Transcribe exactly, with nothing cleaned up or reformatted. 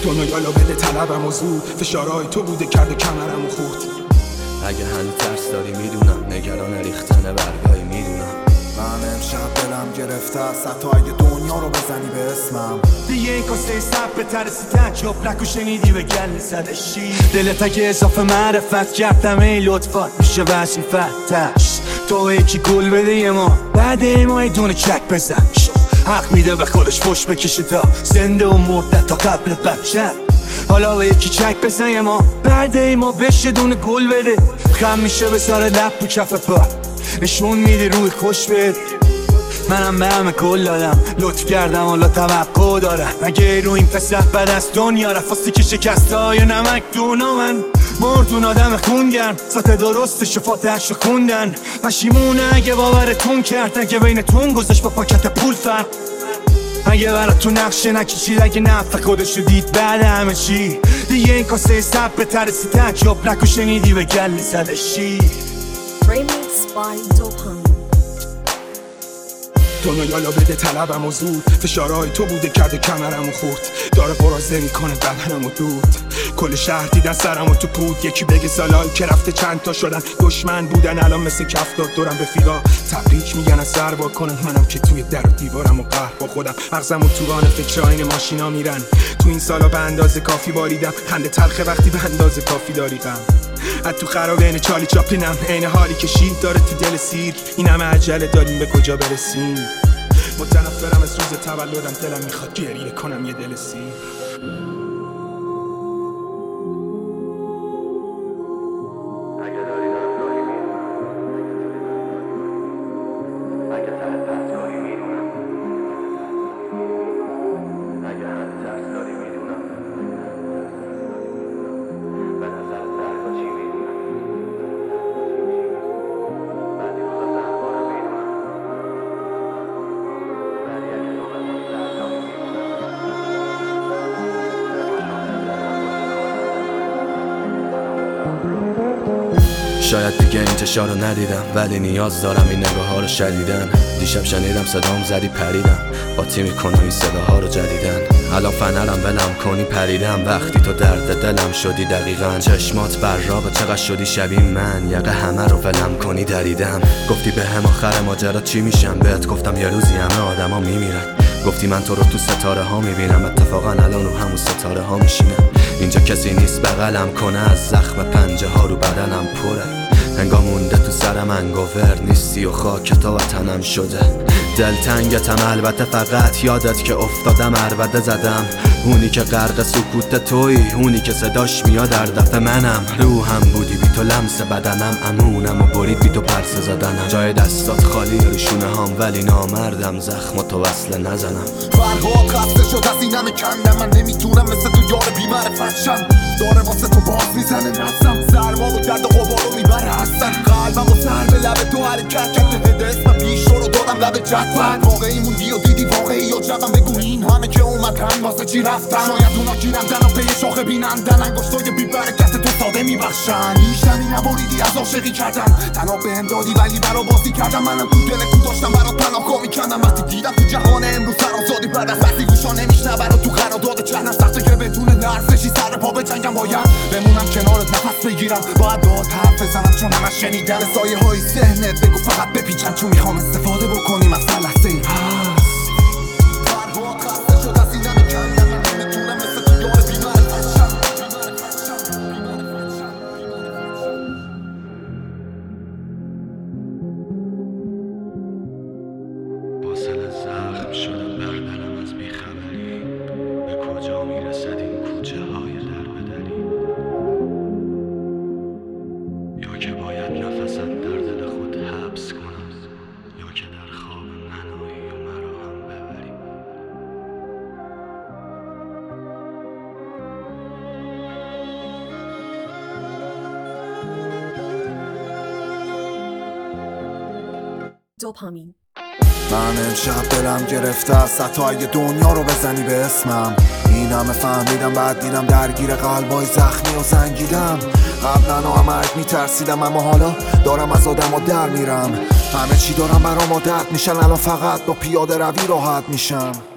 دنیا لا بده طلبم و زود فشارهای تو بوده کرده کمرم و خورد. اگه هنو ترس داری میدونم، نگران ریختن برگاهی میدونم. من امشب دلم گرفته است حتی اگه دنیا رو بزنی به اسمم. دیگه این کاسه سب به ترسی تجرب نکو شنیدی به گل زدشی. دلت اگه اضافه معرفت کردم ای لطفات میشه وظیفتش. تو یکی گل بده یه ما بعد ای ما ای دونه چک بزن. حق میده به خودش پشت بکشه تا زنده و مدت تا قبل بچه. حالا به یکی چک بزن یه ما بعد ای ما بشه دونه گل بده. خم میشه به سر لب و کف پا نشون میده روی خوش بده. منم به همه کل دادم لطف کردم حالا توقع دارم. مگه رو این پسر بد از دنیا رفاستی که شکسته های نمک دونا من مردون آدم خونگرم ساته درست شفاتش رو خوندن. پشیمونه اگه باورتون کرد اگه بینتون گذاشت با پاکت پول فرق. اگه براتون نقشه نکشید اگه نفت خودشو دید بعد همه چی. دیگه این کاسه سب به ترسی تجرب نکو شنیدی به گل زدشی. Remix by Dopamine. دنیا لا بده طلبم و زود فشارهای تو بوده کرده کمرم و خورد. داره قرازه میکنه بدنم و دود. کل شهر دیدن سرم و تو پود. یکی بگه سالایی که رفته چند تا شدن دشمن بودن الان مثل کف داد دورم رفیقا تبریک میگن از سر با کنن. منم که توی در و دیوارم و قهر با خودم مغزم و تو ران فکر این ماشینا میرن. تو این سالا به اندازه کافی باریدم خنده تلخه وقتی به اندازه کافی داری غم. از تو خرابه این چالی چاپلینم عین حالی که شید داره تو دل سیر. این همه عجله داریم به کجا برسیم. متنفرم از روز تولدم دلم میخواد گریه کنم یه دل سیر. شاید دیگه این چشا رو ندیدم ولی نیاز دارم این نگاه ها رو شدیدن. دیشب شنیدم صدام زدی پریدم قاطی میکنم این صداها رو جدیدن. الان فنرم ولم کنی پریدم وقتی تو درد دلم شدی دقیقا. چشمات براقه چقدر شدی شبیه من یقه همه رو ولم کنی دریدم. گفتی به هم آخر ماجرا چی میشم بهت گفتم یه روزی همه آدم ها میمیرن. گفتی من تو رو تو ستاره ها میبینم اتفاقا الان رو همون ستاره ها میشینم. اینجا کسی نیست بغلم کنه از زخم پنجه ها رو بدنم پره. انگار مونده تو سرم انگوور نیستی و خاک تا وطنم شده. دلتنگتم البته فقط یادت که افتادم عربده زدم. اونی که غرق سکوت توی اونی که صداش میاد در دفع منم. روحم بودی بی تو لمس بدنم امونم و برید بی تو پرسه زدنم. جای دستات خالی روشونه هام ولی نامردم زخم تو وصله نزنم. فرها خسته شد از این همه کندم من نمیتونم مثل تو یار بی‌معرفت شم. داره واسه تو باز میزنه نفسم سرما و درد و غبارو میبره هستن. قلبم و سر به لب تو حرکت کرده هده اسم پیش رو دادم لب جدول. واقعی موندی و دیدی واقعی و جدم بگو این همه که اومدن واسه چی رفتن. شاید اونا گیرندن و پی شاخه بینندن انگشتای بی برکت تو ساده میبخشن. نیشتنی نبریدی از عاشقی کردم تنها به هم دادی ولی برا بازی کردم. منم تو دل تو داشتم برات پناهگاه میکردم. وقتی دیدم تو جهان امروز سرازادی بعد از وقتی گوشا نمیشنه برات تو قرارداد چندم سخته که بدون لرزشی سر پا بجنگم. باید بمونم کنارت نفس بگیرم باید داد حرف بزنم چون همه شنیدن. سایه های ذهنت بگو فقط بپیچم چون میخوام استفاده بکنیم از هر لحظه ای هست. فرها خسته شد از این همه کندم من نمیتونم مثل تو یار بی‌معرفت شم. واصل زخم شدم بردنم از بیخبری. به کجا میرسد این کوچه های دربدری. یا که باید نفست در دل خود حبس کنم یا که در خواب منایی و مرا هم ببری. Dopamine. من امشب دلم گرفته است حتی اگه دنیا رو بزنی به اسمم. این همه فهمیدم بعد دیدم درگیر قلبای زخمی و سنگیدم. قبلا و مرگ میترسیدم اما حالا دارم از آدم ها در میرم. همه چی دارم برام عادت میشن الان فقط با پیاده روی راحت میشم.